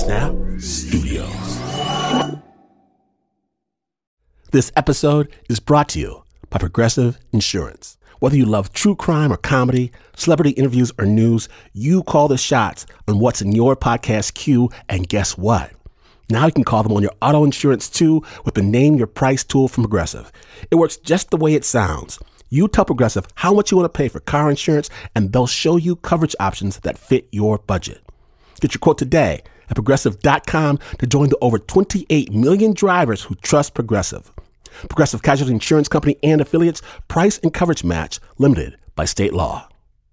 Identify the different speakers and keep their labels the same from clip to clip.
Speaker 1: Snap Studios. This episode is brought to you by Progressive Insurance. Whether you love true crime or comedy, celebrity interviews or news, you call the shots on what's in your podcast queue, and guess what? Now you can call them on your auto insurance too with the Name Your Price tool from Progressive. It works just the way it sounds. You tell Progressive how much you want to pay for car insurance, and they'll show you coverage options that fit your budget. Get your quote today at Progressive.com to join the over 28 million drivers who trust Progressive. Progressive Casualty Insurance Company and affiliates. Price and coverage match limited by state law.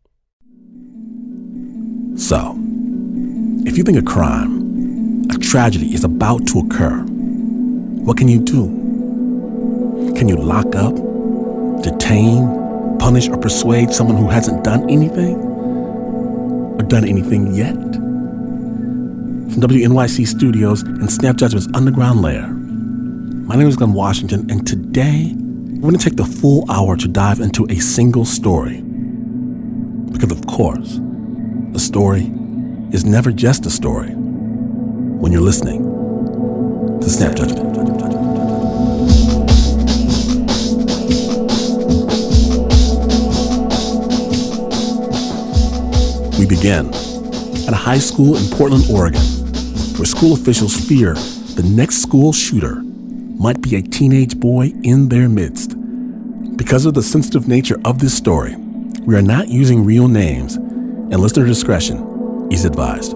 Speaker 1: So, if you think a crime, a tragedy is about to occur, what can you do? Can you lock up, detain, punish, or persuade someone who hasn't done anything? Or done anything yet? From WNYC Studios and Snap Judgment's Underground Lair, my name is Glenn Washington, and today we're going to take the full hour to dive into a single story. Because of course, a story is never just a story when you're listening to Snap Judgment. We begin at a high school in Portland, Oregon, where school officials fear the next school shooter might be a teenage boy in their midst. Because of the sensitive nature of this story, we are not using real names, and listener discretion is advised.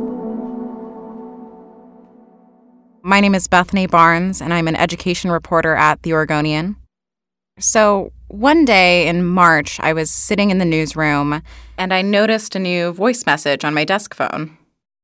Speaker 2: My name is Bethany Barnes, and I'm an education reporter at The Oregonian. So one day in March, I was sitting in the newsroom, and I noticed a new voice message on my desk phone.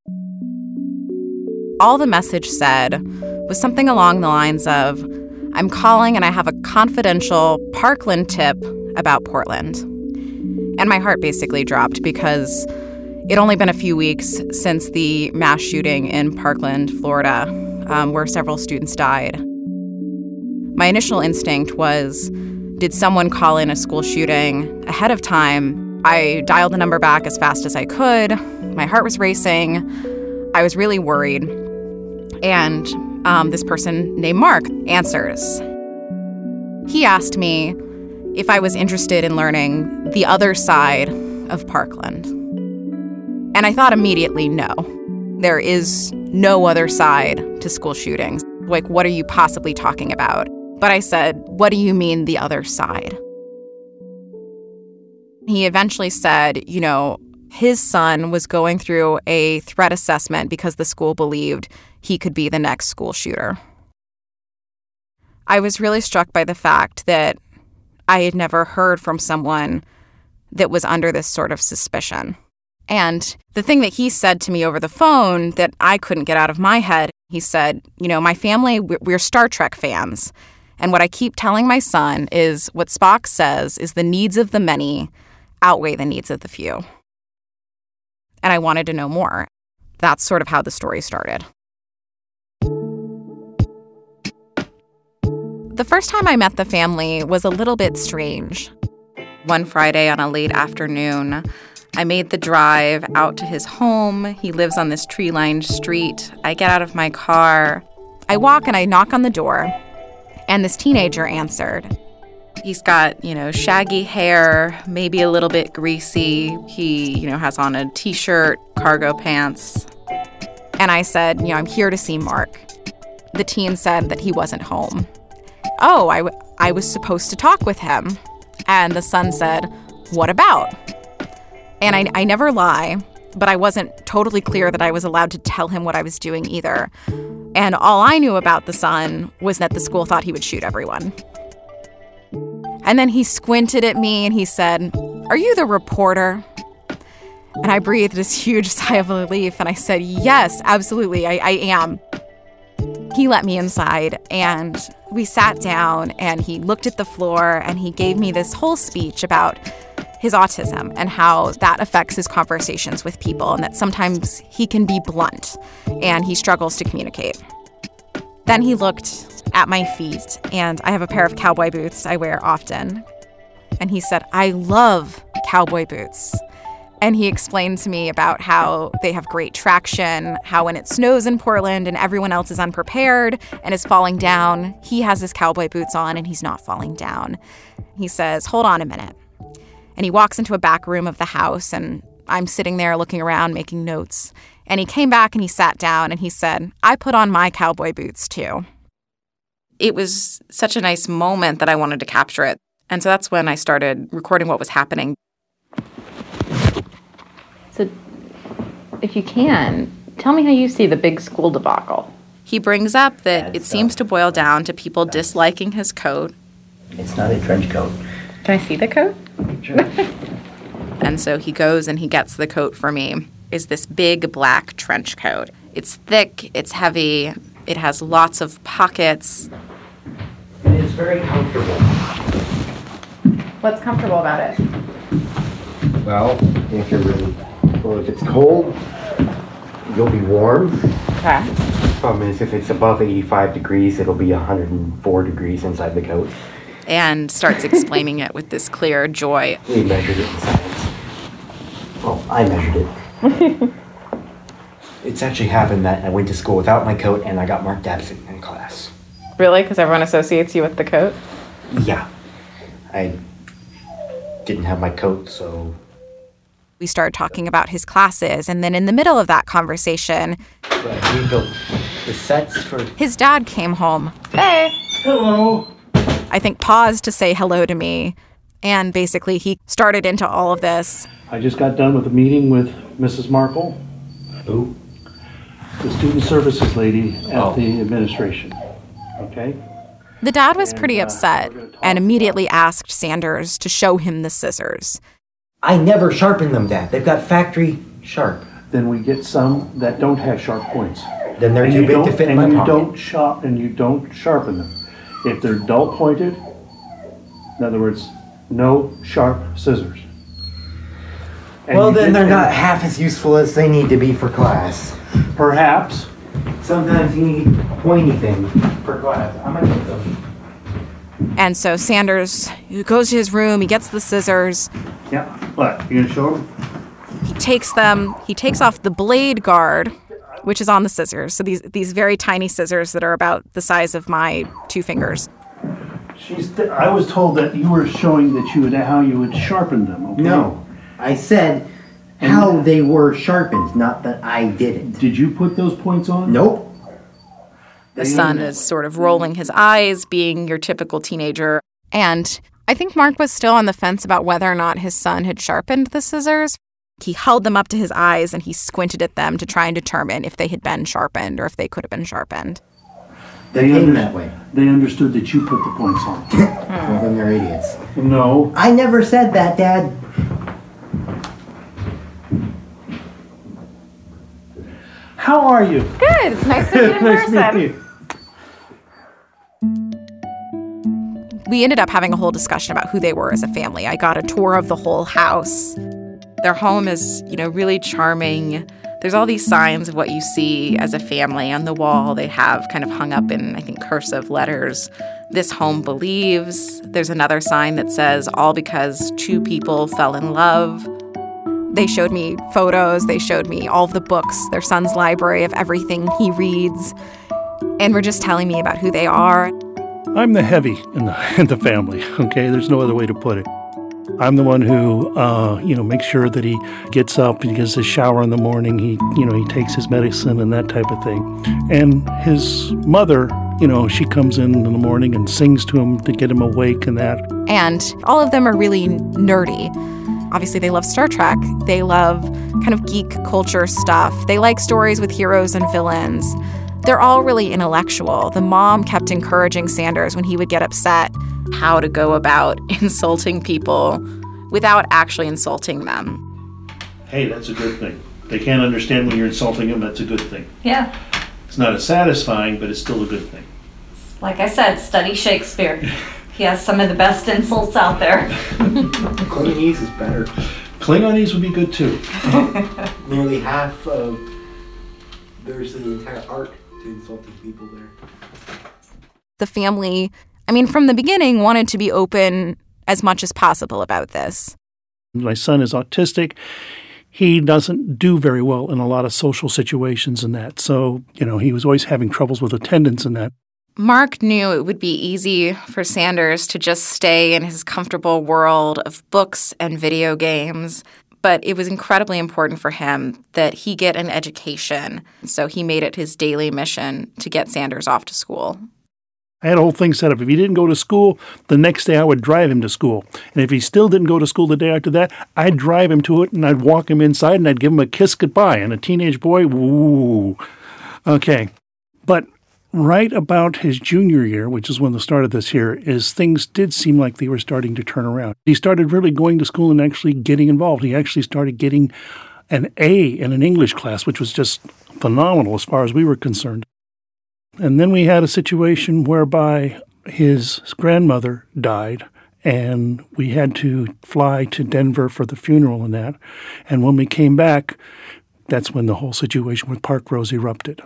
Speaker 2: All the message said was something along the lines of, "I'm calling and I have a confidential Parkland tip about Portland." And my heart basically dropped because it'd only been a few weeks since the mass shooting in Parkland, Florida, where several students died. My initial instinct was, did someone call in a school shooting ahead of time? I dialed the number back as fast as I could. My heart was racing. I was really worried. And this person named Mark answers. He asked me if I was interested in learning the other side of Parkland. And I thought immediately, no. There is no other side to school shootings. Like, what are you possibly talking about? But I said, what do you mean the other side? He eventually said, his son was going through a threat assessment because the school believed he could be the next school shooter. I was really struck by the fact that I had never heard from someone that was under this sort of suspicion. And the thing that he said to me over the phone that I couldn't get out of my head, he said, my family, we're Star Trek fans. And what I keep telling my son is what Spock says is the needs of the many outweigh the needs of the few. And I wanted to know more. That's sort of how the story started. The first time I met the family was a little bit strange. One Friday on a late afternoon, I made the drive out to his home. He lives on this tree-lined street. I get out of my car. I walk and I knock on the door, and this teenager answered. He's got, shaggy hair, maybe a little bit greasy. He, has on a t-shirt, cargo pants. And I said, I'm here to see Mark. The teen said that he wasn't home. Oh, I was supposed to talk with him. And the son said, what about? And I never lie, but I wasn't totally clear that I was allowed to tell him what I was doing either. And all I knew about the son was that the school thought he would shoot everyone. And then he squinted at me and he said, are you the reporter? And I breathed this huge sigh of relief and I said, yes, absolutely, I am. He let me inside and we sat down and he looked at the floor and he gave me this whole speech about his autism and how that affects his conversations with people and that sometimes he can be blunt and he struggles to communicate. Then he looked at my feet, and I have a pair of cowboy boots I wear often. And he said, I love cowboy boots. And he explained to me about how they have great traction, how when it snows in Portland and everyone else is unprepared and is falling down, he has his cowboy boots on and he's not falling down. He says, hold on a minute. And he walks into a back room of the house, and I'm sitting there looking around, making notes. And he came back and he sat down and he said, I put on my cowboy boots too. It was such a nice moment that I wanted to capture it. And so that's when I started recording what was happening. So if you can, tell me how you see the big school debacle. He brings up that it seems to boil down to people disliking his coat.
Speaker 3: It's not a trench coat.
Speaker 2: Can I see the coat?
Speaker 3: Sure.
Speaker 2: And so he goes and he gets the coat for me. It's this big black trench coat. It's thick, it's heavy, it has lots of pockets.
Speaker 3: And it's very comfortable.
Speaker 2: What's comfortable about it?
Speaker 3: Well, if it's cold, you'll be warm.
Speaker 2: Okay.
Speaker 3: Problem is, if it's above 85 degrees, it'll be 104 degrees inside the coat.
Speaker 2: And starts explaining it with this clear joy.
Speaker 3: We measured it in science. Well, I measured it. It's actually happened that I went to school without my coat and I got marked absent in class.
Speaker 2: Really? Because everyone associates you with the coat?
Speaker 3: Yeah. I didn't have my coat, so...
Speaker 2: We started talking about his classes, and then in the middle of that conversation...
Speaker 3: But we built the sets for...
Speaker 2: His dad came home. Hey!
Speaker 4: Hello!
Speaker 2: I think paused to say hello to me, and basically he started into all of this.
Speaker 4: I just got done with a meeting with Mrs. Markle.
Speaker 3: Who?
Speaker 4: The student services lady at the administration. Okay?
Speaker 2: The dad was pretty upset and immediately asked Sanders to show him the scissors.
Speaker 3: I never sharpen them, Dad. They've got factory sharp.
Speaker 4: Then we get some that don't have sharp points.
Speaker 3: Then they're too big to fit in my pocket.
Speaker 4: And you don't sharpen them. If they're dull pointed, in other words, no sharp scissors. And
Speaker 3: well, then they're not half as useful as they need to be for class.
Speaker 4: Perhaps.
Speaker 3: Sometimes you need pointy things for class. I'm gonna get them.
Speaker 2: And so Sanders goes to his room, he gets the scissors.
Speaker 4: Yeah. What? You gonna show them?
Speaker 2: He takes them, he takes off the blade guard, which is on the scissors. So these very tiny scissors that are about the size of my 2 fingers.
Speaker 4: I was told that you were showing that how you would sharpen them. Okay?
Speaker 3: No, I said how they were sharpened, not that I did it.
Speaker 4: Did you put those points on?
Speaker 3: Nope.
Speaker 2: The son is sort of rolling his eyes, being your typical teenager. And I think Mark was still on the fence about whether or not his son had sharpened the scissors. He held them up to his eyes and he squinted at them to try and determine if they had been sharpened or if they could have been sharpened.
Speaker 3: They're hidden that way.
Speaker 4: They understood that you put the points on.
Speaker 3: Well, then they're idiots.
Speaker 4: No.
Speaker 3: I never said that, Dad.
Speaker 4: How are you?
Speaker 2: Good. It's nice to meet you in
Speaker 4: Nice
Speaker 2: person.
Speaker 4: meeting you.
Speaker 2: We ended up having a whole discussion about who they were as a family. I got a tour of the whole house. Their home is, really charming. There's all these signs of what you see as a family on the wall. They have kind of hung up in, I think, cursive letters. This home believes. There's another sign that says, all because 2 people fell in love. They showed me photos. They showed me all of the books, their son's library of everything he reads. And were just telling me about who they are.
Speaker 5: I'm the heavy in the family, okay? There's no other way to put it. I'm the one who, makes sure that he gets up, he gets his shower in the morning, he takes his medicine and that type of thing. And his mother, she comes in the morning and sings to him to get him awake and that.
Speaker 2: And all of them are really nerdy. Obviously, they love Star Trek. They love kind of geek culture stuff. They like stories with heroes and villains. They're all really intellectual. The mom kept encouraging Sanders when he would get upset how to go about insulting people without actually insulting them.
Speaker 4: Hey, that's a good thing. They can't understand when you're insulting them, that's a good thing.
Speaker 6: Yeah.
Speaker 4: It's not as satisfying, but it's still a good thing.
Speaker 6: Like I said, study Shakespeare. He has some of the best insults out there.
Speaker 3: Klingonese is better.
Speaker 4: Klingonese would be good too.
Speaker 3: Nearly half of... There's the entire arc to insulting people there.
Speaker 2: The family, from the beginning, wanted to be open as much as possible about this.
Speaker 5: My son is autistic. he doesn't do very well in a lot of social situations and that. So, he was always having troubles with attendance and that.
Speaker 2: Mark knew it would be easy for Sanders to just stay in his comfortable world of books and video games, but it was incredibly important for him that he get an education. So he made it his daily mission to get Sanders off to school.
Speaker 5: I had a whole thing set up. If he didn't go to school, the next day I would drive him to school. And if he still didn't go to school the day after that, I'd drive him to it and I'd walk him inside and I'd give him a kiss goodbye. And a teenage boy, woo. Okay. But right about his junior year, which is when the start of this here, is things did seem like they were starting to turn around. He started really going to school and actually getting involved. He actually started getting an A in an English class, which was just phenomenal as far as we were concerned. And then we had a situation whereby his grandmother died, and we had to fly to Denver for the funeral and that. And when we came back, that's when the whole situation with Parkrose erupted.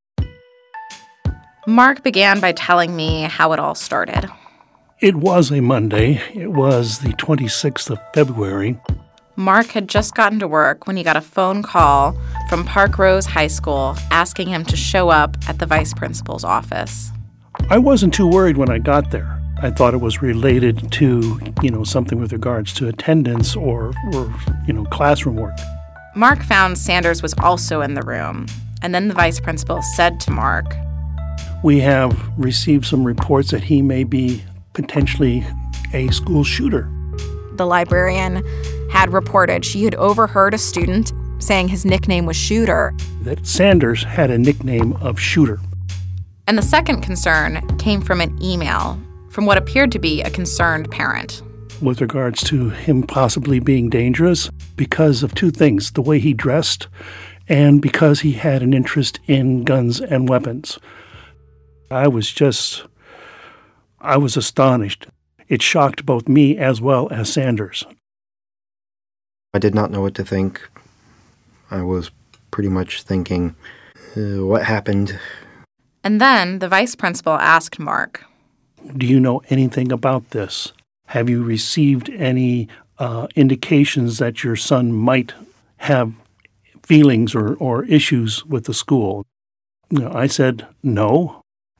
Speaker 2: Mark began by telling me how it all started.
Speaker 5: It was a Monday. It was the 26th of February.
Speaker 2: Mark had just gotten to work when he got a phone call from Parkrose High School asking him to show up at the vice principal's office.
Speaker 5: I wasn't too worried when I got there. I thought it was related to, something with regards to attendance or classroom work.
Speaker 2: Mark found Sanders was also in the room, and then the vice principal said to Mark,
Speaker 5: "We have received some reports that he may be potentially a school shooter."
Speaker 2: The librarian had reported she had overheard a student saying his nickname was Shooter.
Speaker 5: That Sanders had a nickname of Shooter.
Speaker 2: And the second concern came from an email from what appeared to be a concerned parent.
Speaker 5: With regards to him possibly being dangerous because of two things, the way he dressed and because he had an interest in guns and weapons. I was astonished. It shocked both me as well as Sanders.
Speaker 3: I did not know what to think. I was pretty much thinking, what happened?
Speaker 2: And then the vice principal asked Mark,
Speaker 5: "Do you know anything about this? Have you received any indications that your son might have feelings or issues with the school?" I said, "No."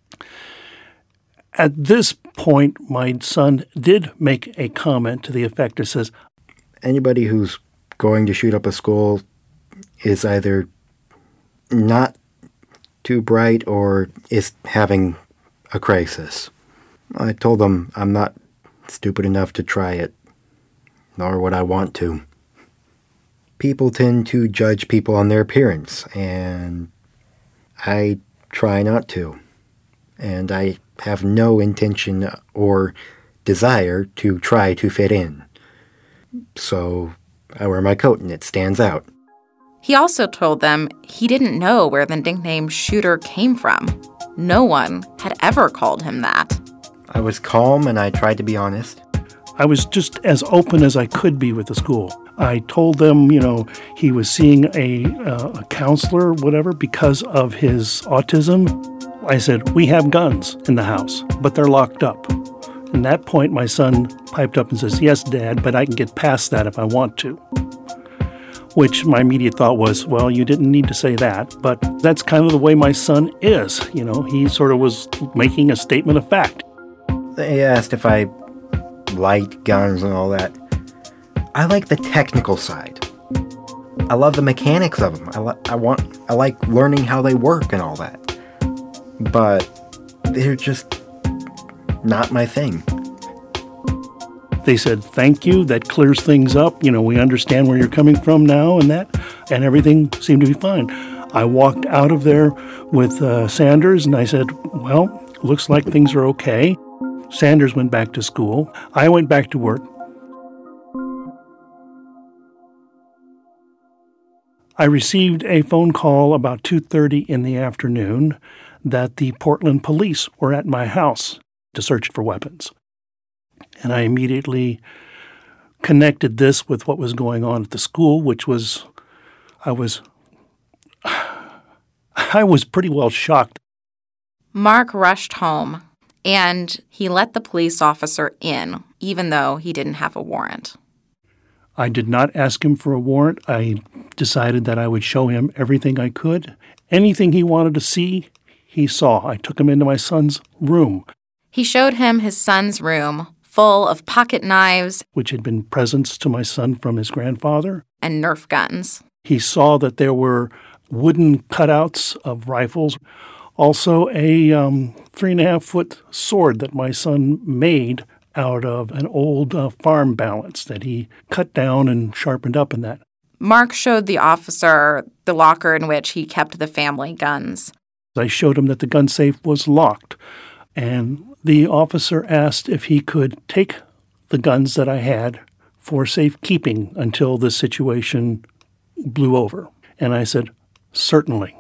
Speaker 5: At this point, my son did make a comment to the effect that says,
Speaker 3: "Anybody who's going to shoot up a school is either not too bright or is having a crisis." I told them I'm not stupid enough to try it, nor would I want to. People tend to judge people on their appearance, and I try not to. And I have no intention or desire to try to fit in. So I wear my coat and it stands out.
Speaker 2: He also told them he didn't know where the nickname Shooter came from. No one had ever called him that.
Speaker 3: I was calm and I tried to be honest.
Speaker 5: I was just as open as I could be with the school. I told them, he was seeing a counselor, whatever, because of his autism. I said, "We have guns in the house, but they're locked up." At that point, my son piped up and says, "Yes, Dad, but I can get past that if I want to." Which my immediate thought was, well, you didn't need to say that, but that's kind of the way my son is. He sort of was making a statement of fact.
Speaker 3: They asked if I liked guns and all that. I like the technical side. I love the mechanics of them. I like learning how they work and all that. But they're just not my thing.
Speaker 5: They said, "Thank you, that clears things up. We understand where you're coming from now and that," and everything seemed to be fine. I walked out of there with Sanders and I said, "Well, looks like things are okay." Sanders went back to school. I went back to work. I received a phone call about 2:30 in the afternoon that the Portland police were at my house to search for weapons. And I immediately connected this with what was going on at the school, which was, I was pretty well shocked.
Speaker 2: Mark rushed home, and he let the police officer in, even though he didn't have a warrant.
Speaker 5: I did not ask him for a warrant. I decided that I would show him everything I could. Anything he wanted to see, he saw. I took him into my son's room.
Speaker 2: He showed him his son's room, full of pocket knives,
Speaker 5: which had been presents to my son from his grandfather,
Speaker 2: and Nerf guns.
Speaker 5: He saw that there were wooden cutouts of rifles, also a 3.5-foot sword that my son made out of an old farm balance that he cut down and sharpened up in that.
Speaker 2: Mark showed the officer the locker in which he kept the family guns.
Speaker 5: I showed him that the gun safe was locked, and the officer asked if he could take the guns that I had for safekeeping until the situation blew over. And I said, certainly.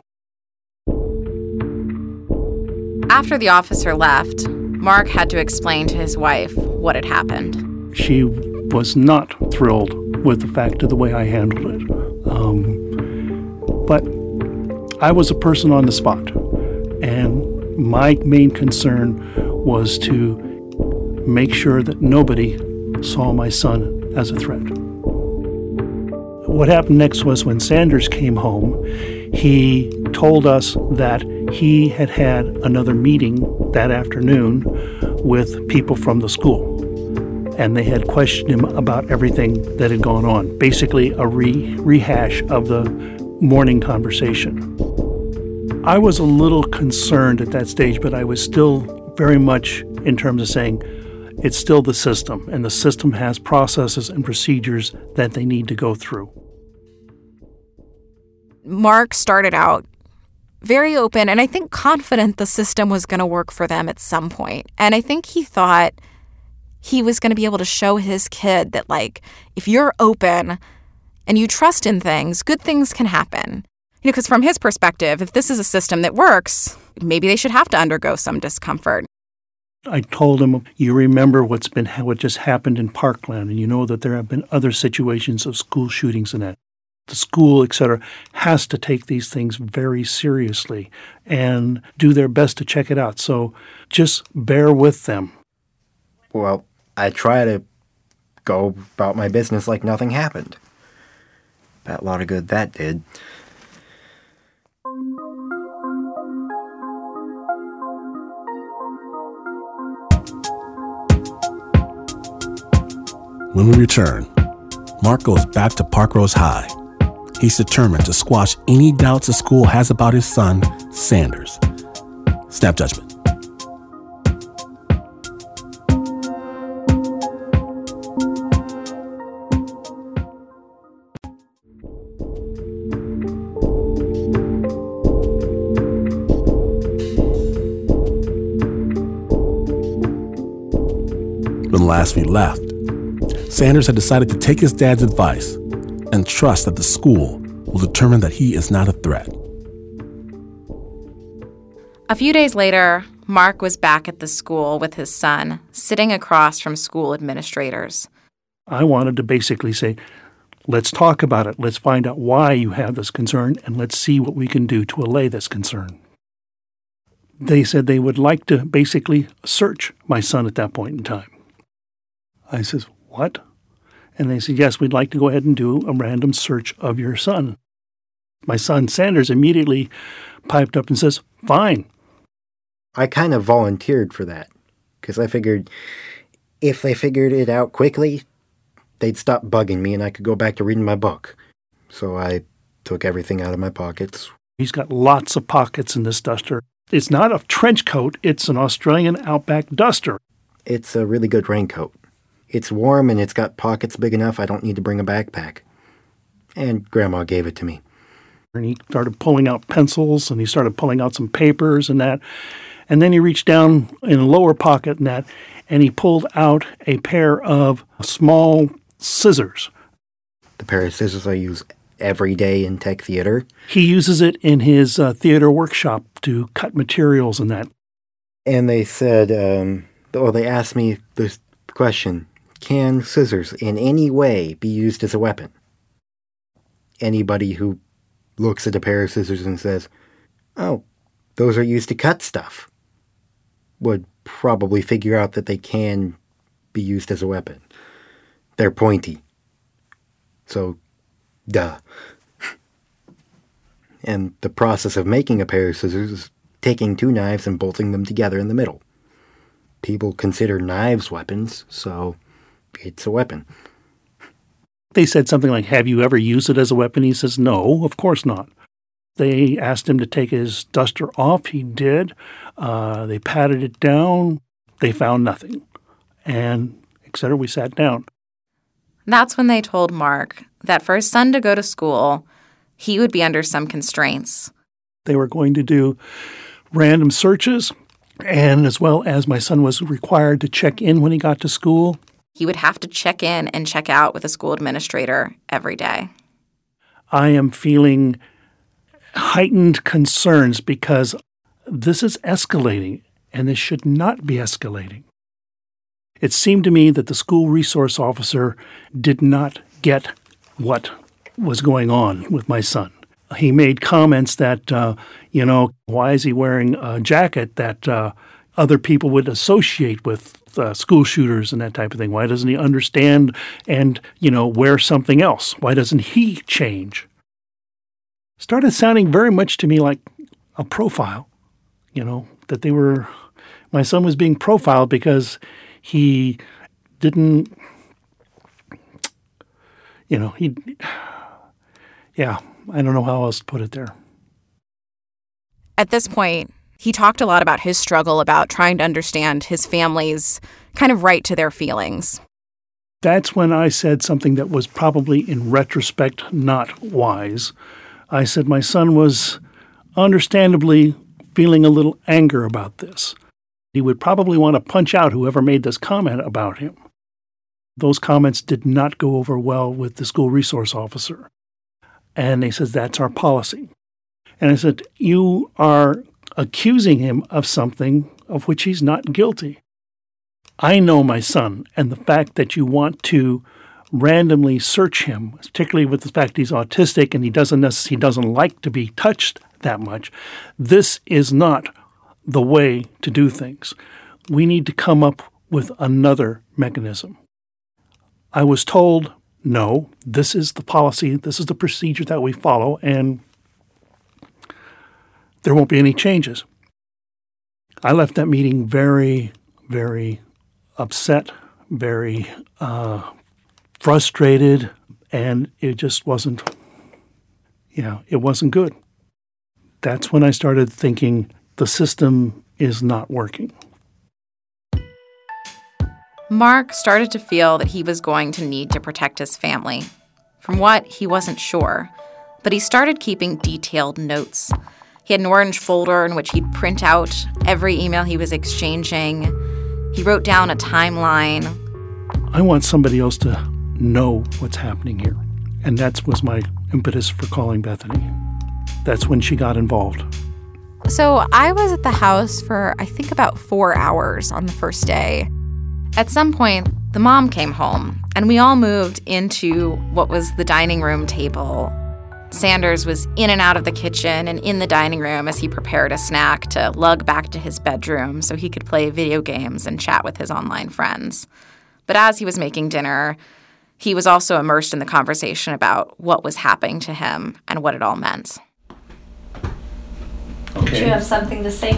Speaker 2: After the officer left, Mark had to explain to his wife what had happened.
Speaker 5: She was not thrilled with the fact of the way I handled it. But I was a person on the spot, and my main concern was to make sure that nobody saw my son as a threat. What happened next was when Sanders came home, he told us that he had had another meeting that afternoon with people from the school. And they had questioned him about everything that had gone on, basically a rehash of the morning conversation. I was a little concerned at that stage, but I was still very much in terms of saying it's still the system, and the system has processes and procedures that they need to go through.
Speaker 2: Mark started out very open and I think confident the system was going to work for them at some point. And I think he thought he was going to be able to show his kid that, like, if you're open and you trust in things, good things can happen. You know, because from his perspective, if this is a system that works, maybe they should have to undergo some discomfort.
Speaker 5: I told him, you remember what just happened in Parkland, and you know that there have been other situations of school shootings and that. The school, etc., has to take these things very seriously and do their best to check it out. So just bear with them.
Speaker 3: Well, I try to go about my business like nothing happened. Bet a lot of good that did.
Speaker 1: When we return, Mark goes back to Parkrose High. He's determined to squash any doubts the school has about his son, Sanders. Snap Judgment. When last we left, Sanders had decided to take his dad's advice and trust that the school will determine that he is not a threat.
Speaker 2: A few days later, Mark was back at the school with his son, sitting across from school administrators.
Speaker 5: I wanted to basically say, let's talk about it. Let's find out why you have this concern, and let's see what we can do to allay this concern. They said they would like to basically search my son at that point in time. I says, what? And they said, yes, we'd like to go ahead and do a random search of your son. My son, Sanders, immediately piped up and says, fine.
Speaker 3: I kind of volunteered for that, because I figured if they figured it out quickly, they'd stop bugging me and I could go back to reading my book. So I took everything out of my pockets.
Speaker 5: He's got lots of pockets in this duster. It's not a trench coat, it's an Australian Outback duster.
Speaker 3: It's a really good raincoat. It's warm and it's got pockets big enough I don't need to bring a backpack. And Grandma gave it to me.
Speaker 5: And he started pulling out pencils and he started pulling out some papers and that. And then he reached down in a lower pocket and that, and he pulled out a pair of small scissors.
Speaker 3: The pair of scissors I use every day in tech theater.
Speaker 5: He uses it in his theater workshop to cut materials and that.
Speaker 3: And they said, they asked me this question, can scissors in any way be used as a weapon? Anybody who looks at a pair of scissors and says, oh, those are used to cut stuff, would probably figure out that they can be used as a weapon. They're pointy. So, duh. And the process of making a pair of scissors is taking two knives and bolting them together in the middle. People consider knives weapons, so it's a weapon.
Speaker 5: They said something like, have you ever used it as a weapon? He says, no, of course not. They asked him to take his duster off. He did. They patted it down. They found nothing. And, etc. We sat down.
Speaker 2: That's when they told Mark that for his son to go to school, he would be under some constraints.
Speaker 5: They were going to do random searches, and as well as my son was required to check in when he got to school.
Speaker 2: He would have to check in and check out with a school administrator every day.
Speaker 5: I am feeling heightened concerns because this is escalating, and this should not be escalating. It seemed to me that the school resource officer did not get what was going on with my son. He made comments that, why is he wearing a jacket that other people would associate with school shooters and that type of thing? Why doesn't he understand and, wear something else? Why doesn't he change? Started sounding very much to me like a profile, that my son was being profiled because he didn't, I don't know how else to put it there.
Speaker 2: At this point, he talked a lot about his struggle about trying to understand his family's kind of right to their feelings.
Speaker 5: That's when I said something that was probably, in retrospect, not wise. I said my son was understandably feeling a little anger about this. He would probably want to punch out whoever made this comment about him. Those comments did not go over well with the school resource officer. And they said, that's our policy. And I said, you are accusing him of something of which he's not guilty. I know my son, and the fact that you want to randomly search him, particularly with the fact he's autistic and he doesn't like to be touched that much, this is not the way to do things. We need to come up with another mechanism. I was told, no, this is the policy, this is the procedure that we follow, and there won't be any changes. I left that meeting very, very upset, very frustrated, and it just wasn't, it wasn't good. That's when I started thinking the system is not working.
Speaker 2: Mark started to feel that he was going to need to protect his family. From what, he wasn't sure, but he started keeping detailed notes. He had an orange folder in which he'd print out every email he was exchanging. He wrote down a timeline.
Speaker 5: I want somebody else to know what's happening here. And that was my impetus for calling Bethany. That's when she got involved.
Speaker 2: So I was at the house for, I think, about 4 hours on the first day. At some point, the mom came home, and we all moved into what was the dining room table. Sanders was in and out of the kitchen and in the dining room as he prepared a snack to lug back to his bedroom so he could play video games and chat with his online friends. But as he was making dinner, he was also immersed in the conversation about what was happening to him and what it all meant.
Speaker 6: Okay. Do you have something to say?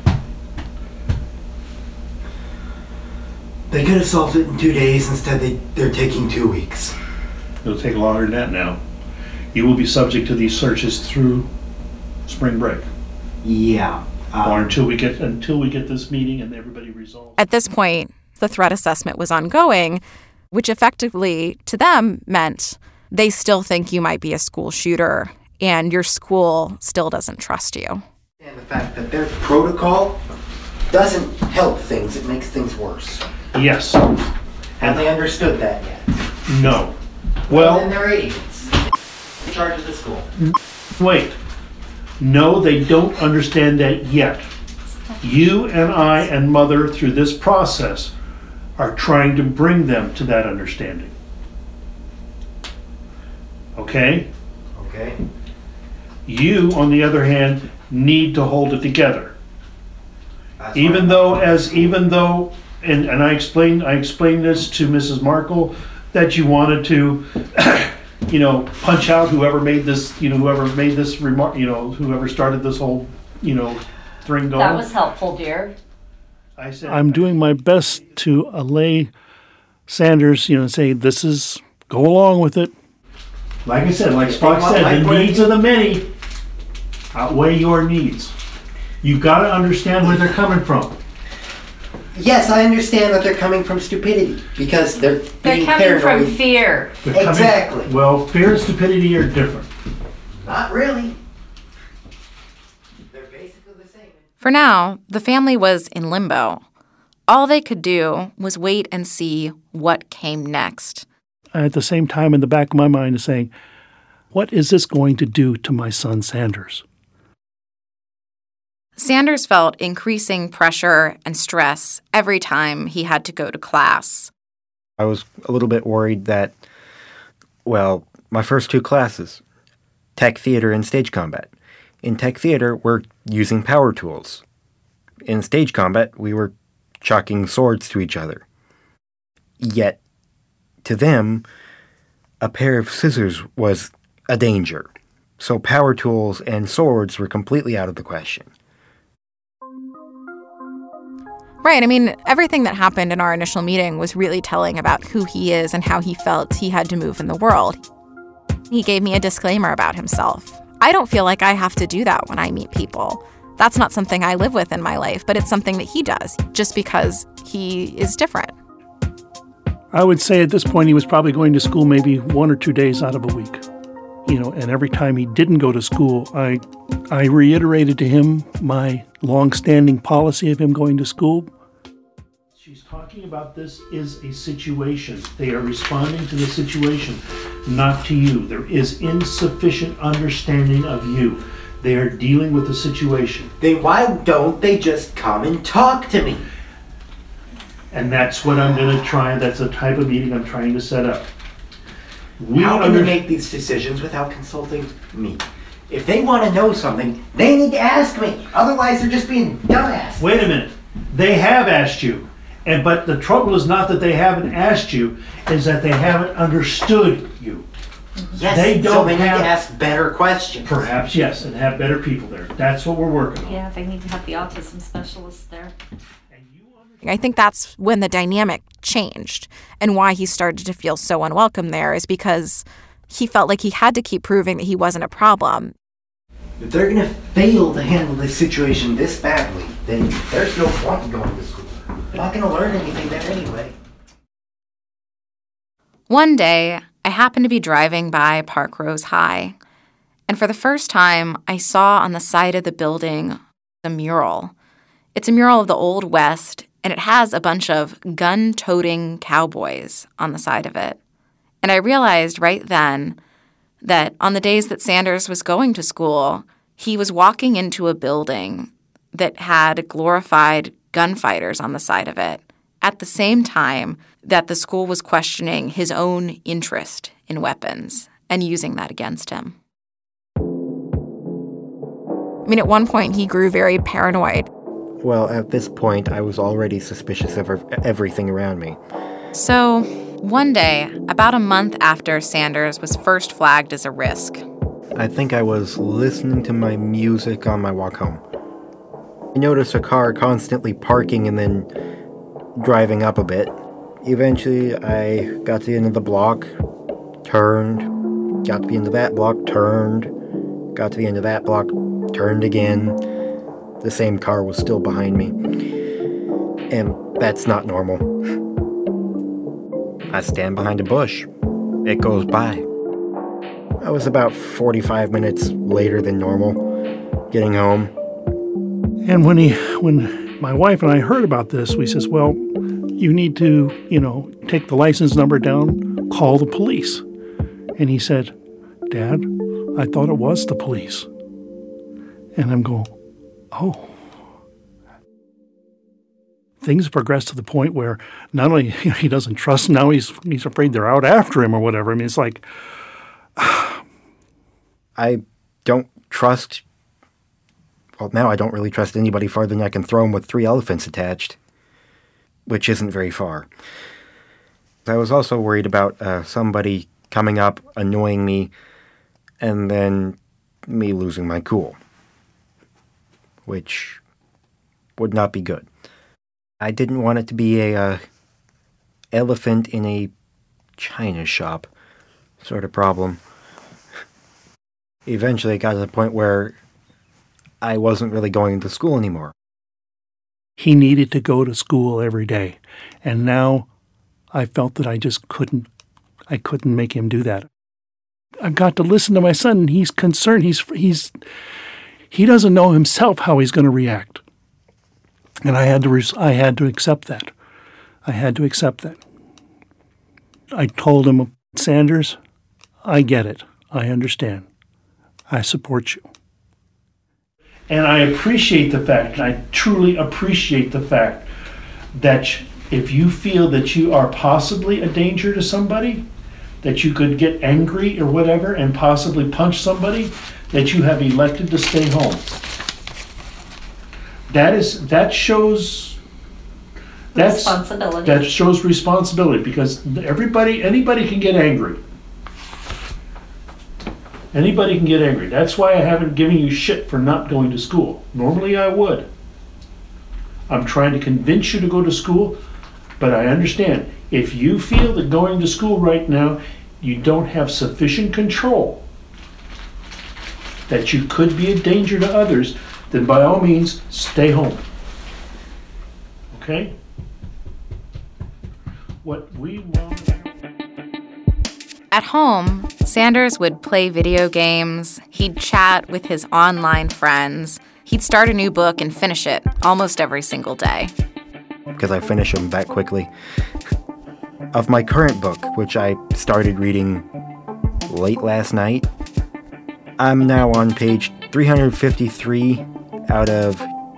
Speaker 3: They could have solved it in 2 days. Instead, they're taking 2 weeks.
Speaker 4: It'll take longer than that now. You will be subject to these searches through spring break.
Speaker 3: Yeah.
Speaker 4: Or until we get this meeting and everybody resolves.
Speaker 2: At this point, the threat assessment was ongoing, which effectively, to them, meant they still think you might be a school shooter, and your school still doesn't trust you.
Speaker 3: And the fact that their protocol doesn't help things, it makes things worse.
Speaker 4: Yes.
Speaker 3: Have they understood that yet?
Speaker 4: No. Well,
Speaker 3: then they're idiots. In charge of the school.
Speaker 4: Wait. No, they don't understand that yet. You and I and Mother, through this process, are trying to bring them to that understanding. Okay?
Speaker 3: Okay.
Speaker 4: You, on the other hand, need to hold it together. Even though, and I explained this to Mrs. Markle, that you wanted to punch out whoever made this, whoever made this remark, whoever started this whole, thing going.
Speaker 6: That was helpful, dear.
Speaker 4: I said,
Speaker 5: I'm doing my best to allay Sanders, and say, go along with it.
Speaker 4: like I said, like Spock said, the needs of the many outweigh your needs. You've got to understand where they're coming from.
Speaker 3: Yes, I understand that they're coming from stupidity because they're being
Speaker 6: coming
Speaker 3: paranoid.
Speaker 6: from fear.
Speaker 3: Exactly.
Speaker 4: Well, fear and stupidity are different.
Speaker 3: Not really. They're basically the same.
Speaker 2: For now, the family was in limbo. All they could do was wait and see what came next.
Speaker 5: At the same time, in the back of my mind is saying, what is this going to do to my son Sanders?
Speaker 2: Sanders felt increasing pressure and stress every time he had to go to class.
Speaker 3: I was a little bit worried that, my first 2 classes, tech theater and stage combat. In tech theater, we're using power tools. In stage combat, we were chucking swords to each other. Yet, to them, a pair of scissors was a danger. So power tools and swords were completely out of the question.
Speaker 2: Right. I mean, everything that happened in our initial meeting was really telling about who he is and how he felt he had to move in the world. He gave me a disclaimer about himself. I don't feel like I have to do that when I meet people. That's not something I live with in my life, but it's something that he does just because he is different.
Speaker 5: I would say at this point he was probably going to school maybe 1 or 2 days out of a week. And every time he didn't go to school, I reiterated to him my long-standing policy of him going to school.
Speaker 4: She's talking about this is a situation. They are responding to the situation, not to you. There is insufficient understanding of you. They are dealing with the situation.
Speaker 3: Then why don't they just come and talk to me?
Speaker 4: And that's what I'm going to try. That's the type of meeting I'm trying to set up.
Speaker 7: How can they make these decisions without consulting me? If they want to know something, they need to ask me. Otherwise, they're just being dumbass.
Speaker 4: Wait a minute. They have asked you. But the trouble is not that they haven't asked you, is that they haven't understood you.
Speaker 7: Yes,
Speaker 4: they don't
Speaker 7: so they need
Speaker 4: have,
Speaker 7: to ask better questions.
Speaker 4: Perhaps, yes, and have better people there. That's what we're working on.
Speaker 6: Yeah, they need to have the autism specialist there.
Speaker 2: I think that's when the dynamic changed, and why he started to feel so unwelcome there is because he felt like he had to keep proving that he wasn't a problem.
Speaker 7: If they're going to fail to handle this situation this badly, then there's no point in going to school. They're not going to learn anything there anyway.
Speaker 2: One day, I happened to be driving by Parkrose High, and for the first time, I saw on the side of the building a mural. It's a mural of the Old West, and it has a bunch of gun-toting cowboys on the side of it. And I realized right then that on the days that Sanders was going to school, he was walking into a building that had glorified gunfighters on the side of it, at the same time that the school was questioning his own interest in weapons and using that against him. I mean, at one point, he grew very paranoid.
Speaker 3: Well, at this point, I was already suspicious of everything around me.
Speaker 2: So, one day, about a month after Sanders was first flagged as a risk,
Speaker 3: I think I was listening to my music on my walk home. I noticed a car constantly parking and then driving up a bit. Eventually, I got to the end of the block, turned, got to the end of that block, turned, got to the end of that block, turned again. The same car was still behind me. And that's not normal. I stand behind a bush. It goes by. I was about 45 minutes later than normal, getting home.
Speaker 5: And when my wife and I heard about this, we says, well, you need to, take the license number down, call the police. And he said, Dad, I thought it was the police. And I'm going, oh. Things have progressed to the point where not only he doesn't trust, now he's afraid they're out after him or whatever. I mean, it's like...
Speaker 3: I don't trust... Well, now I don't really trust anybody farther than I can throw them with 3 elephants attached, which isn't very far. I was also worried about somebody coming up, annoying me, and then me losing my cool, which would not be good. I didn't want it to be a elephant in a china shop sort of problem. Eventually it got to the point where I wasn't really going to school anymore.
Speaker 5: He needed to go to school every day, and now I felt that I just couldn't make him do that. I've got to listen to my son, and he's concerned. He doesn't know himself how he's going to react. And I had to accept that. I had to accept that. I told him, Sanders, I get it. I understand. I support you.
Speaker 4: And I appreciate the fact, and I truly appreciate the fact that if you feel that you are possibly a danger to somebody, that you could get angry or whatever and possibly punch somebody, that you have elected to stay home. That shows
Speaker 6: responsibility.
Speaker 4: That shows responsibility, because anybody can get angry. Anybody can get angry. That's why I haven't given you shit for not going to school. Normally I would. I'm trying to convince you to go to school, but I understand. If you feel that going to school right now, you don't have sufficient control, that you could be a danger to others, then by all means, stay home. Okay? What we want...
Speaker 2: At home, Sanders would play video games, he'd chat with his online friends, he'd start a new book and finish it almost every single day.
Speaker 3: Because I finish them that quickly. Of my current book, which I started reading late last night, I'm now on page 353 out of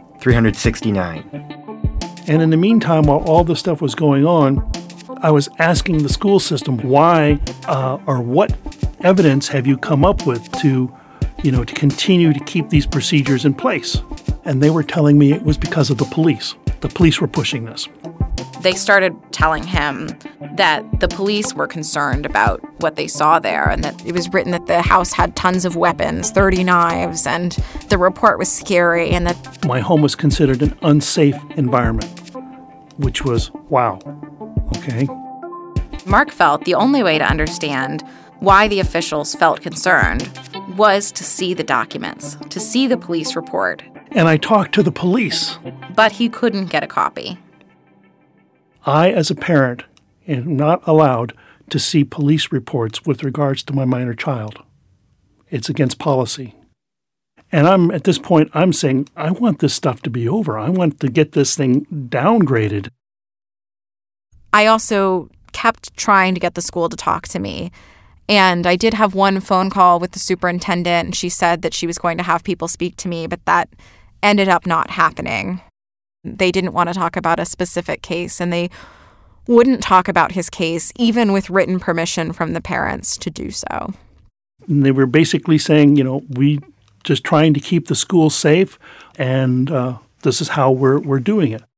Speaker 3: 369.
Speaker 5: And in the meantime, while all this stuff was going on, I was asking the school system why or what evidence have you come up with to continue to keep these procedures in place? And they were telling me it was because of the police. The police were pushing this.
Speaker 2: They started telling him that the police were concerned about what they saw there, and that it was written that the house had tons of weapons, 30 knives, and the report was scary, and that
Speaker 5: my home was considered an unsafe environment, which was, wow, okay.
Speaker 2: Mark felt the only way to understand why the officials felt concerned was to see the documents, to see the police report.
Speaker 5: And I talked to the police.
Speaker 2: But he couldn't get a copy.
Speaker 5: I, as a parent, am not allowed to see police reports with regards to my minor child. It's against policy. And at this point, I'm saying, I want this stuff to be over. I want to get this thing downgraded.
Speaker 2: I also kept trying to get the school to talk to me. And I did have one phone call with the superintendent, and she said that she was going to have people speak to me, but that ended up not happening. They didn't want to talk about a specific case, and they wouldn't talk about his case, even with written permission from the parents to do so.
Speaker 5: And they were basically saying, we just trying to keep the school safe, and this is how we're doing it.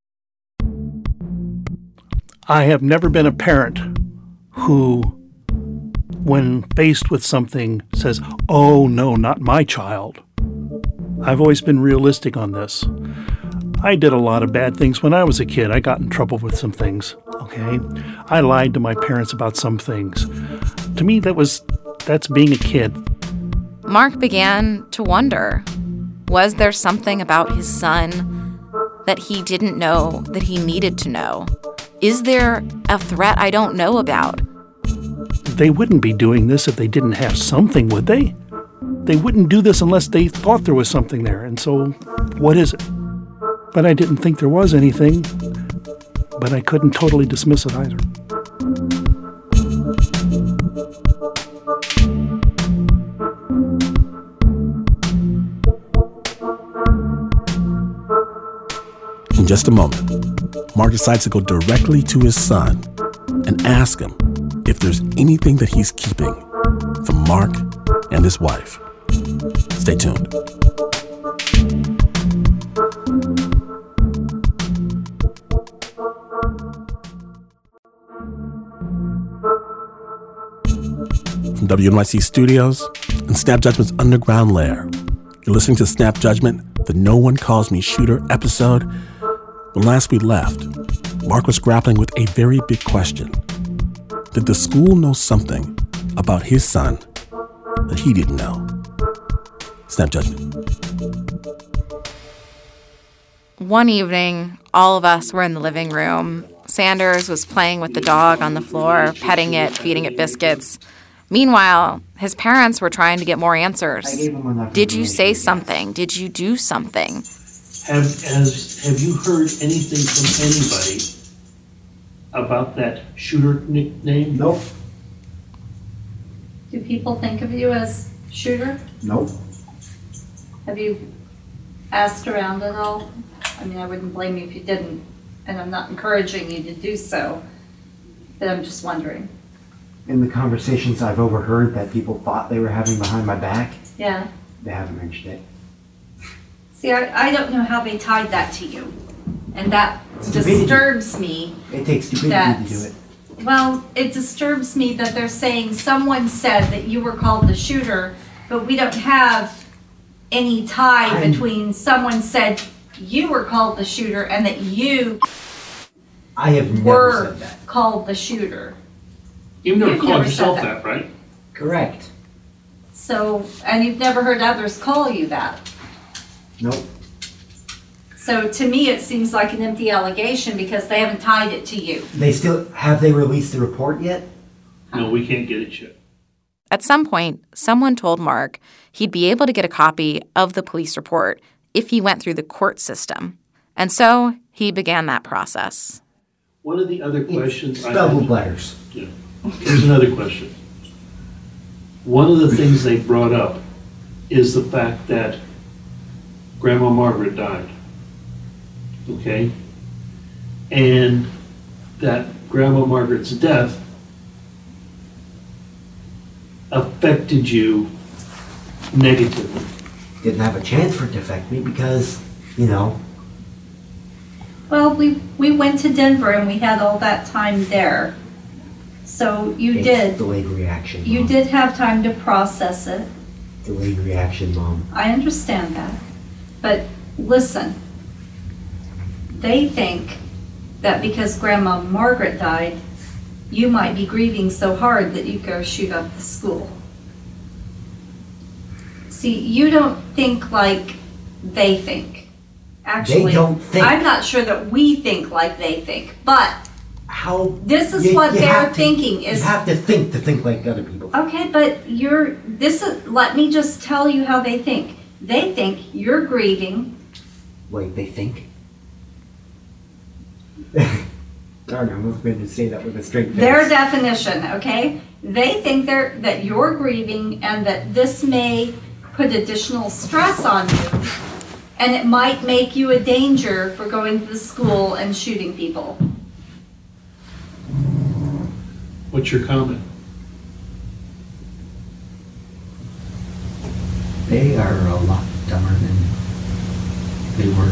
Speaker 5: I have never been a parent who, when faced with something, says, oh, no, not my child. I've always been realistic on this. I did a lot of bad things when I was a kid. I got in trouble with some things, okay? I lied to my parents about some things. To me, that's being a kid.
Speaker 2: Mark began to wonder, was there something about his son that he didn't know, that he needed to know? Is there a threat I don't know about?
Speaker 5: They wouldn't be doing this if they didn't have something, would they? They wouldn't do this unless they thought there was something there. And so, what is it? But I didn't think there was anything, but I couldn't totally dismiss it either.
Speaker 1: In just a moment, Mark decides to go directly to his son and ask him if there's anything that he's keeping from Mark and his wife. Stay tuned. WNYC Studios and Snap Judgment's underground lair. You're listening to Snap Judgment, the No One Calls Me Shooter episode. When last we left, Mark was grappling with a very big question. Did the school know something about his son that he didn't know? Snap Judgment.
Speaker 2: One evening, all of us were in the living room. Sanders was playing with the dog on the floor, petting it, feeding it biscuits. Meanwhile, his parents were trying to get more answers. Did you say something? Did you do something?
Speaker 4: Have you heard anything from anybody about that shooter nickname?
Speaker 7: Nope.
Speaker 6: Do people think of you as shooter?
Speaker 7: Nope.
Speaker 6: Have you asked around at all? I mean, I wouldn't blame you if you didn't, and I'm not encouraging you to do so, but I'm just wondering.
Speaker 7: In the conversations I've overheard that people thought they were having behind my back,
Speaker 6: Yeah.
Speaker 7: they haven't mentioned it.
Speaker 6: See, I don't know how they tied that to you, and that
Speaker 7: Stupidity.
Speaker 6: disturbs me.
Speaker 7: It takes stupidity to do it.
Speaker 6: Well, it disturbs me that they're saying someone said that you were called the shooter, but we don't have any tie between someone said you were called the shooter and that you
Speaker 7: I have never
Speaker 6: were
Speaker 7: said that.
Speaker 6: called the shooter.
Speaker 4: You've never
Speaker 6: You've
Speaker 4: called
Speaker 6: never
Speaker 4: yourself
Speaker 6: said
Speaker 4: that, right?
Speaker 7: Correct.
Speaker 6: So, and you've never heard others call you that.
Speaker 7: Nope.
Speaker 6: So to me, it seems like an empty allegation because they haven't tied it to you.
Speaker 7: Have they released the report yet?
Speaker 4: No, we can't get it yet.
Speaker 2: At some point, someone told Mark he'd be able to get a copy of the police report if he went through the court system. And so he began that process.
Speaker 4: One of the other questions
Speaker 7: Spelled with letters.
Speaker 4: Yeah. Here's another question. One of the things they brought up is the fact that Grandma Margaret died. Okay? And that Grandma Margaret's death affected you negatively.
Speaker 7: Didn't have a chance for it to affect me because,
Speaker 6: Well, we went to Denver and we had all that time there. So you
Speaker 7: it's
Speaker 6: did.
Speaker 7: Delayed reaction, Mom.
Speaker 6: You did have time to process it.
Speaker 7: Delayed reaction, Mom.
Speaker 6: I understand that. But listen, they think that because Grandma Margaret died, you might be grieving so hard that you go shoot up the school. See, you don't think like they think. Actually,
Speaker 7: They don't think.
Speaker 6: I'm not sure that we think like they think, but
Speaker 7: How?
Speaker 6: this is what they're thinking is.
Speaker 7: You have to think like other people.
Speaker 6: Okay, but let me just tell you how they think. They think you're grieving.
Speaker 7: Wait, they think? Darn, I'm almost going to say that with a straight face.
Speaker 6: Their definition, okay? They think that you're grieving and that this may put additional stress on you, and it might make you a danger for going to the school and shooting people.
Speaker 4: What's your comment?
Speaker 7: They are a lot dumber than they were.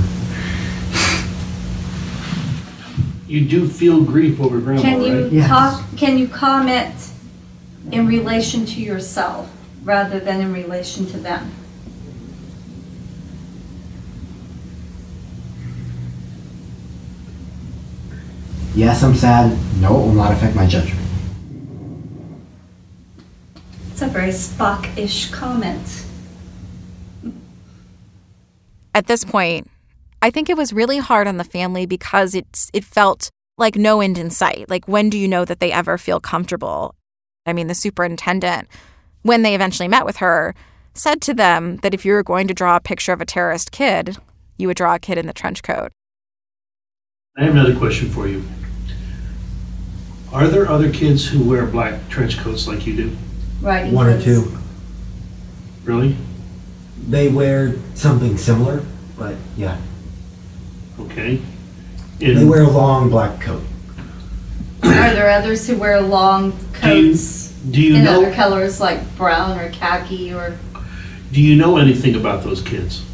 Speaker 4: You do feel grief over Grandma,
Speaker 6: Can you
Speaker 4: right?
Speaker 7: Yes.
Speaker 6: Can you comment in relation to yourself rather than in relation to them?
Speaker 7: Yes, I'm sad. No, it will not affect my judgment.
Speaker 6: It's a very Spock-ish comment.
Speaker 2: At this point, I think it was really hard on the family because it felt like no end in sight. Like, when do you know that they ever feel comfortable? I mean, the superintendent, when they eventually met with her, said to them that if you were going to draw a picture of a terrorist kid, you would draw a kid in the trench coat.
Speaker 4: I have another question for you. Are there other kids who wear black trench coats like you do?
Speaker 6: Right.
Speaker 7: One or two.
Speaker 4: Really?
Speaker 7: They wear something similar, but yeah.
Speaker 4: Okay.
Speaker 7: They wear a long black coat.
Speaker 6: Are there others who wear long coats
Speaker 4: Do you
Speaker 6: in
Speaker 4: know?
Speaker 6: other colors like brown or khaki or?
Speaker 4: Do you know anything about those kids?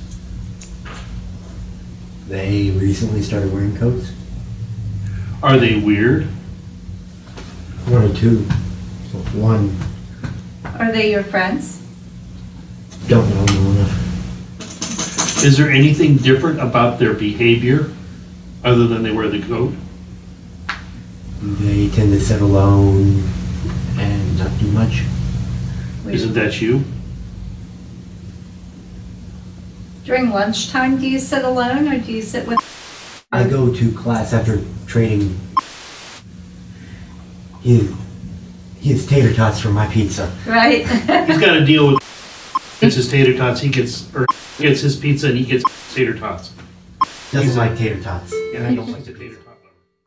Speaker 7: They recently started wearing coats.
Speaker 4: Are they weird?
Speaker 7: One or two. So one.
Speaker 6: Are they your friends?
Speaker 7: Don't know enough.
Speaker 4: Is there anything different about their behavior other than they wear the coat?
Speaker 7: They tend to sit alone and not do much.
Speaker 4: Isn't that you?
Speaker 6: During lunchtime, do you sit alone or do you sit with...
Speaker 7: I go to class after training. He has tater tots for my pizza.
Speaker 6: Right?
Speaker 4: He's got to deal with gets his tater tots, he gets his pizza and he gets tater tots.
Speaker 7: Doesn't like tater tots.
Speaker 4: And I don't like the tater tot.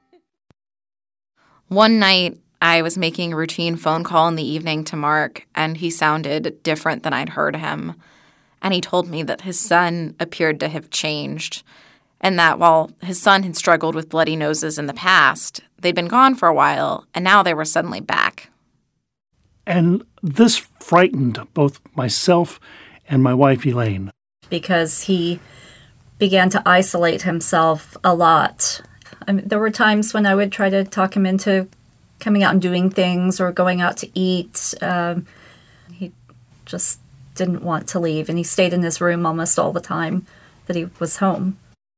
Speaker 2: One night, I was making a routine phone call in the evening to Mark, and he sounded different than I'd heard him. And he told me that his son appeared to have changed, and that while his son had struggled with bloody noses in the past, they'd been gone for a while, and now they were suddenly back.
Speaker 5: And this frightened both myself and my wife, Elaine.
Speaker 8: Because he began to isolate himself a lot. I mean, there were times when I would try to talk him into coming out and doing things or going out to eat. He just didn't want to leave, and he stayed in his room almost all the time that he was home.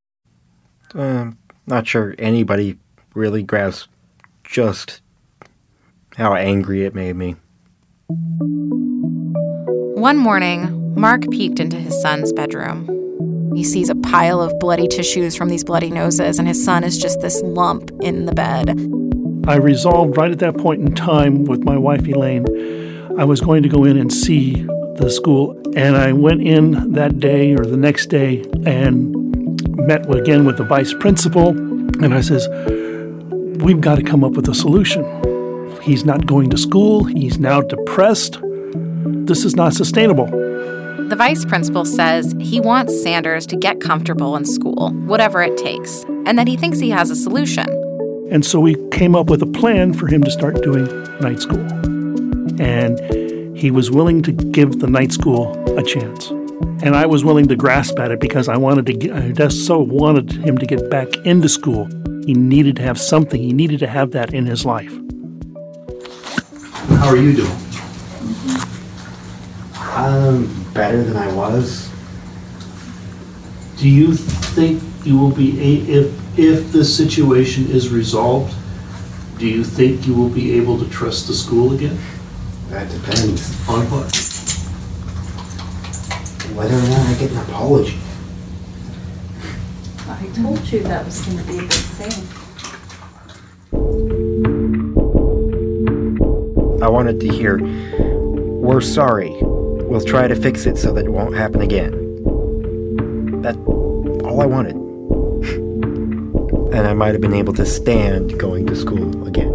Speaker 3: Not sure anybody really grasps just how angry it made me.
Speaker 2: One morning, Mark peeked into his son's bedroom. He sees a pile of bloody tissues from these bloody noses, and his son is just this lump in the bed.
Speaker 5: I resolved right at that point in time with my wife, Elaine, I was going to go in and see the school. And I went in that day or the next day and met again with the vice principal. And I says, we've got to come up with a solution. He's not going to school. He's now depressed. This is not sustainable.
Speaker 2: The vice principal says he wants Sanders to get comfortable in school, whatever it takes, and that he thinks he has a solution.
Speaker 5: And so we came up with a plan for him to start doing night school. And he was willing to give the night school a chance. And I was willing to grasp at it because I just so wanted him to get back into school. He needed to have something. He needed to have that in his life.
Speaker 4: How are you doing?
Speaker 7: Better than I was.
Speaker 4: Do you think you will be, if this situation is resolved, do you think you will be able to trust the school again?
Speaker 7: That depends.
Speaker 4: On what?
Speaker 7: Whether or not I get an apology.
Speaker 6: I told you that was going to be a big thing.
Speaker 3: I wanted to hear, we're sorry. We'll try to fix it so that it won't happen again. That's all I wanted. And I might have been able to stand going to school again.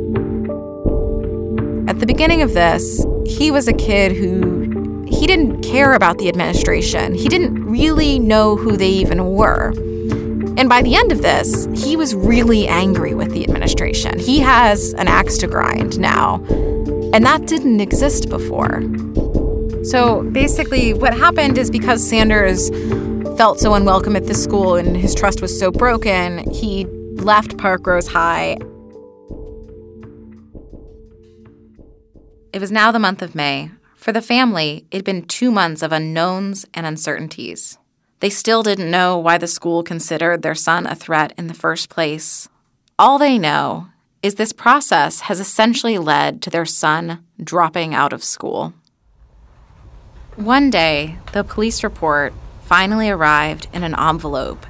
Speaker 2: At the beginning of this, he was a kid who he didn't care about the administration. He didn't really know who they even were. And by the end of this, he was really angry with the administration. He has an axe to grind now, and that didn't exist before. So basically what happened is because Sanders felt so unwelcome at the school and his trust was so broken, he left Parkrose High. It was now the month of May. For the family, it had been 2 months of unknowns and uncertainties. They still didn't know why the school considered their son a threat in the first place. All they know is this process has essentially led to their son dropping out of school. One day, the police report finally arrived in an envelope.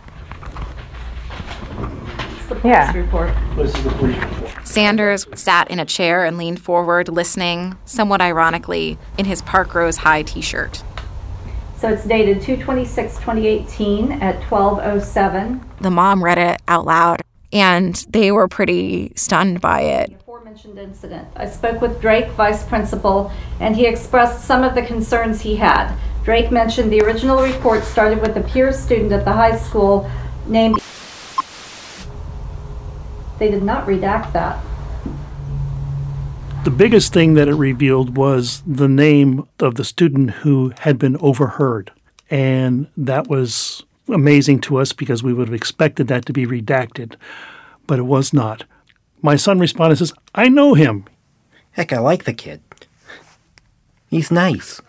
Speaker 6: It's the police report.
Speaker 4: This is the police report.
Speaker 2: Sanders sat in a chair and leaned forward, listening, somewhat ironically, in his Parkrose High t-shirt.
Speaker 6: So it's dated 2/26/2018 at 12:07.
Speaker 2: The mom read it out loud, and they were pretty stunned by it.
Speaker 6: Aforementioned incident. I spoke with Drake, vice principal, and he expressed some of the concerns he had. Drake mentioned the original report started with a peer student at the high school named... They did not redact that.
Speaker 5: The biggest thing that it revealed was the name of the student who had been overheard. And that was amazing to us because we would have expected that to be redacted, but it was not. My son responded and says, I know him.
Speaker 3: Heck, I like the kid. He's nice.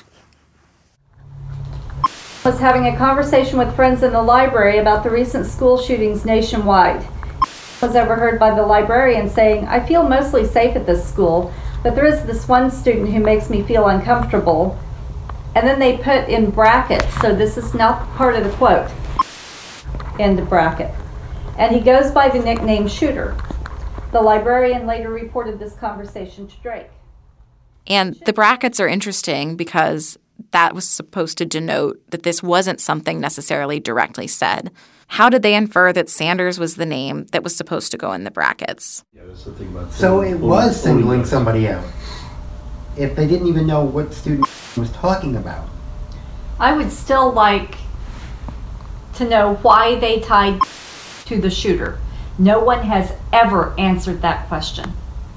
Speaker 6: Was having a conversation with friends in the library about the recent school shootings nationwide. Was overheard by the librarian saying, "I feel mostly safe at this school, but there is this one student who makes me feel uncomfortable." And then they put in brackets, so this is not part of the quote, end bracket. And he goes by the nickname Shooter. The librarian later reported this conversation to Drake.
Speaker 2: And the brackets are interesting because that was supposed to denote that this wasn't something necessarily directly said. How did they infer that Sanders was the name that was supposed to go in the brackets?
Speaker 7: So it was singling somebody out. If they didn't even know what student was talking about.
Speaker 6: I would still like to know why they tied to the shooter. No one has ever answered that question.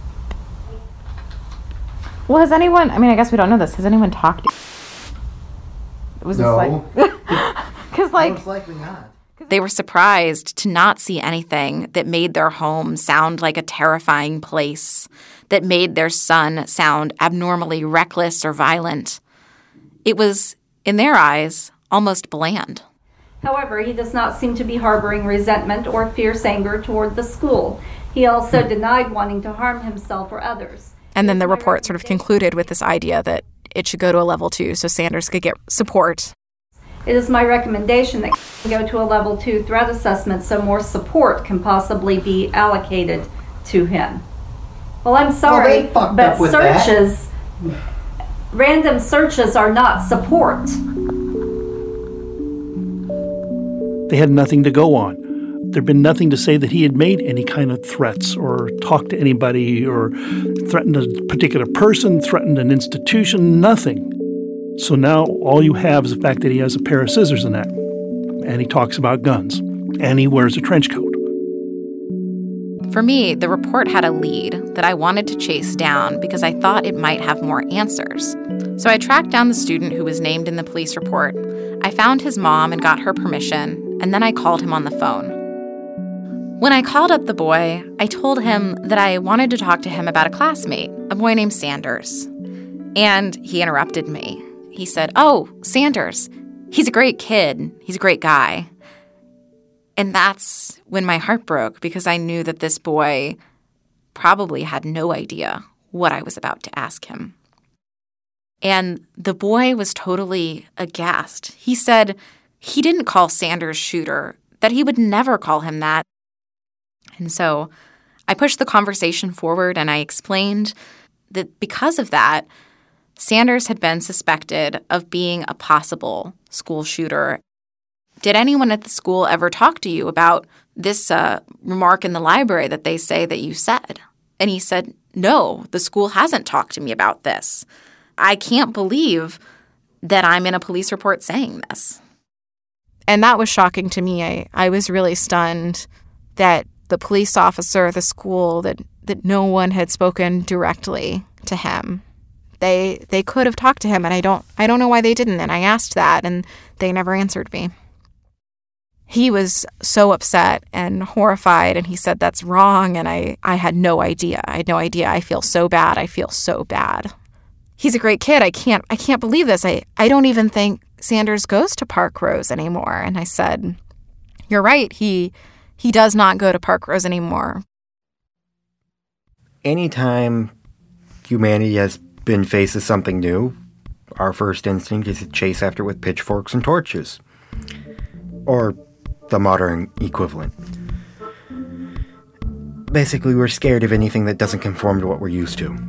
Speaker 2: Well, has anyone, I guess we don't know this, has anyone talked to Was
Speaker 7: no.
Speaker 2: This because
Speaker 7: most likely not.
Speaker 2: They were surprised to not see anything that made their home sound like a terrifying place, that made their son sound abnormally reckless or violent. It was, in their eyes, almost bland.
Speaker 6: However, he does not seem to be harboring resentment or fierce anger toward the school. He also denied wanting to harm himself or others.
Speaker 2: And then the report sort of concluded with this idea that it should go to a level 2 so Sanders could get support.
Speaker 6: It is my recommendation that go to a level 2 threat assessment so more support can possibly be allocated to him. Well, I'm sorry, but searches, random searches are not support.
Speaker 5: They had nothing to go on. There'd been nothing to say that he had made any kind of threats or talked to anybody or threatened a particular person, threatened an institution, nothing. So now all you have is the fact that he has a pair of scissors in that. And he talks about guns. And he wears a trench coat.
Speaker 2: For me, the report had a lead that I wanted to chase down because I thought it might have more answers. So I tracked down the student who was named in the police report. I found his mom and got her permission, and then I called him on the phone. When I called up the boy, I told him that I wanted to talk to him about a classmate, a boy named Sanders. And he interrupted me. He said, "Oh, Sanders, he's a great kid. He's a great guy." And that's when my heart broke because I knew that this boy probably had no idea what I was about to ask him. And the boy was totally aghast. He said he didn't call Sanders Shooter, that he would never call him that. And so I pushed the conversation forward and I explained that because of that, Sanders had been suspected of being a possible school shooter. Did anyone at the school ever talk to you about this remark in the library that they say that you said? And he said, "No, the school hasn't talked to me about this. I can't believe that I'm in a police report saying this." And that was shocking to me. I was really stunned that the police officer at the school, that no one had spoken directly to him. They could have talked to him, and I don't know why they didn't. And I asked that, and they never answered me. He was so upset and horrified, and he said, "That's wrong," and I had no idea. I had no idea. I feel so bad. I feel so bad. He's a great kid. I can't believe this. I don't even think Sanders goes to Park Rose anymore. And I said, "You're right. He does not go to Park Rose anymore."
Speaker 3: Anytime humanity has been faced with something new, our first instinct is to chase after it with pitchforks and torches. Or the modern equivalent. Basically, we're scared of anything that doesn't conform to what we're used to.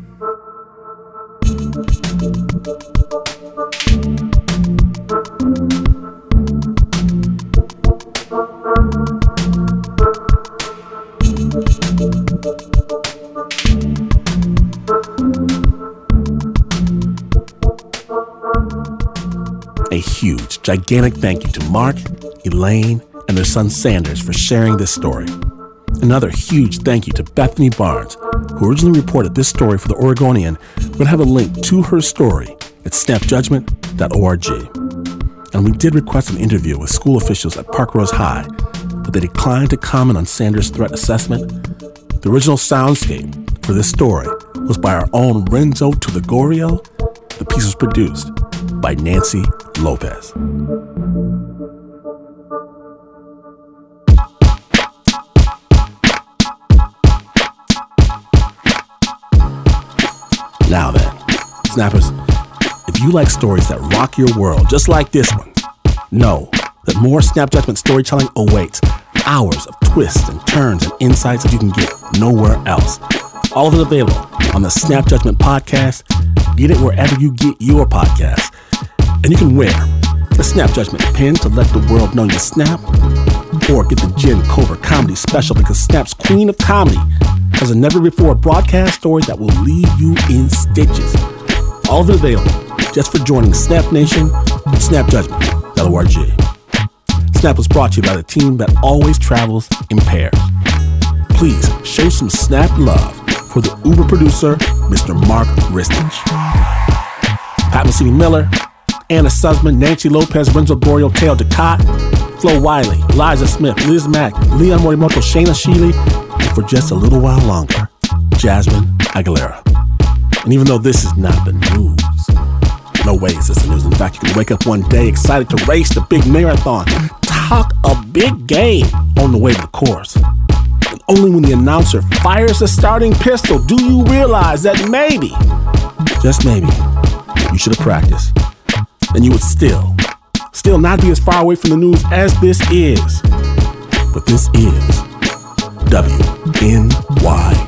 Speaker 1: A huge, gigantic thank you to Mark, Elaine, and their son Sanders for sharing this story. Another huge thank you to Bethany Barnes, who originally reported this story for the Oregonian. We're going to have a link to her story at snapjudgment.org. And we did request an interview with school officials at Park Rose High, but they declined to comment on Sanders' threat assessment. The original soundscape for this story was by our own Renzo Tulegorio, The piece was produced by Nancy Lopez. Now then, Snappers, if you like stories that rock your world just like this one, know that more Snap Judgment storytelling awaits. Hours of twists and turns and insights that you can get nowhere else. All of it available on the Snap Judgment podcast. Get it wherever you get your podcast. And you can wear the Snap Judgment pin to let the world know you snap, or get the Jen Cobra comedy special because Snap's queen of comedy has a never-before broadcast story that will leave you in stitches. All of it available just for joining Snap Nation and snapjudgment.org. Snap was brought to you by the team that always travels in pairs. Please show some Snap love for the Uber producer, Mr. Mark Ristich. Pat Mesiti-Miller, Anna Sussman, Nancy Lopez, Renzo Boreal, Teo Ducott, Flo Wiley, Eliza Smith, Liz Mack, Leon Morimoto, Shayna Shealy, and for just a little while longer, Jasmine Aguilera. And even though this is not the news, no way is this the news. In fact, you can wake up one day excited to race the big marathon, talk a big game on the way to the course. And only when the announcer fires the starting pistol do you realize that maybe, just maybe, you should have practiced. And you would still not be as far away from the news as this is. But this is WNYC.